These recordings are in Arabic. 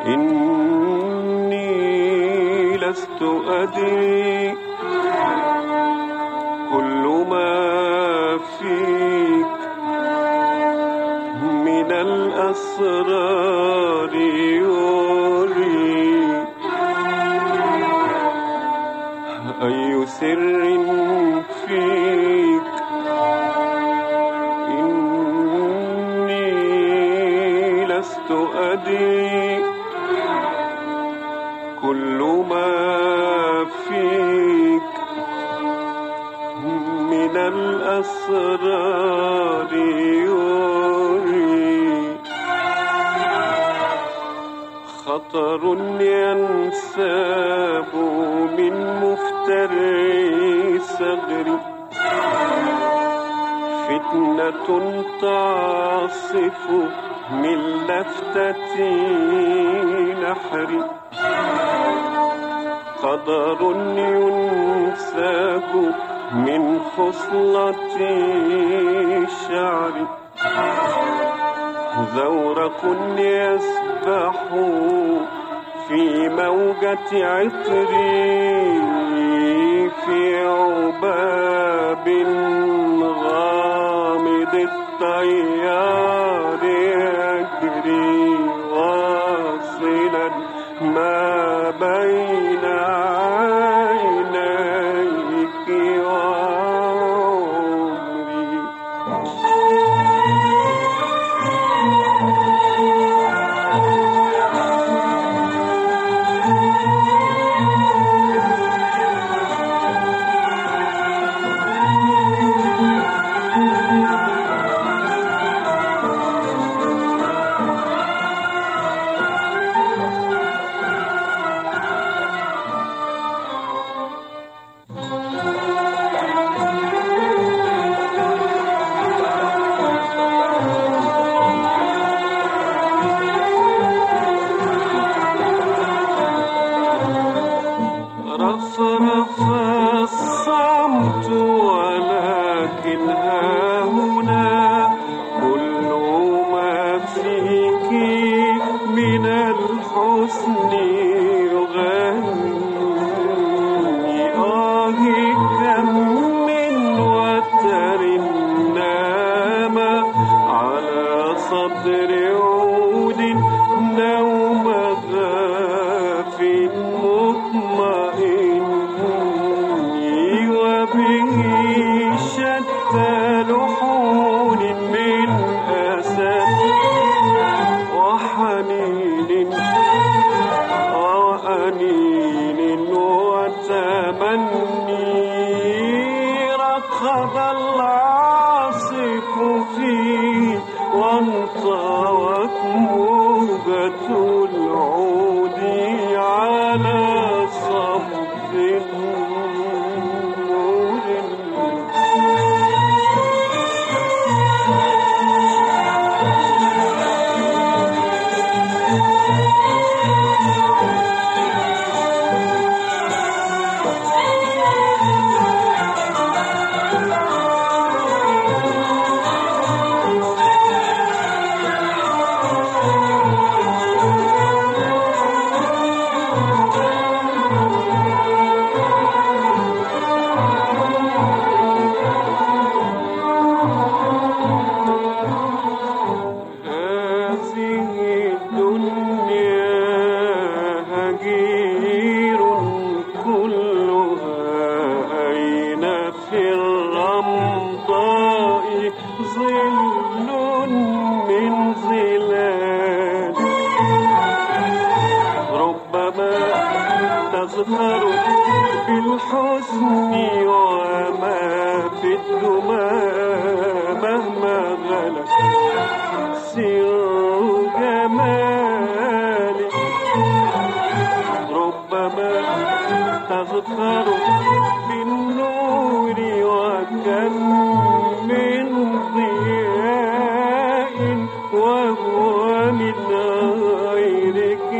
إني لست أدري كل ما فيك من الأسرار يوري أي سر فيك إني لست أدري كل ما فيك من الأسرار يوري خطر ينساب من مفتري صغري فتنة تعصف من لفتة نحري قدر ينساب من خصلة شعري زورق يسبح في موجة عطري في عباب غامض التيار يجري واصلا ما بين عينيك وعمري رفرف الصمت ولكن ها هنا كل ما فيك من الحسن يغني كم من وتر نام على صدر عود نوم غاف مطمئن وبه شتى لحون من أسد وحنين وأنين وتمني رقب العاصف فيه وانطوت موجة العود على صف النور تظهر بالحسن وما في الدمى مهما غلت سر جمالك ربما تظهر بالنور وكم من ضياء وهو من غيرك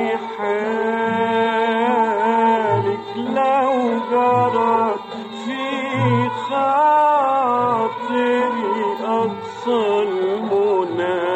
حالك لو جرى في خاطري أقصى المنى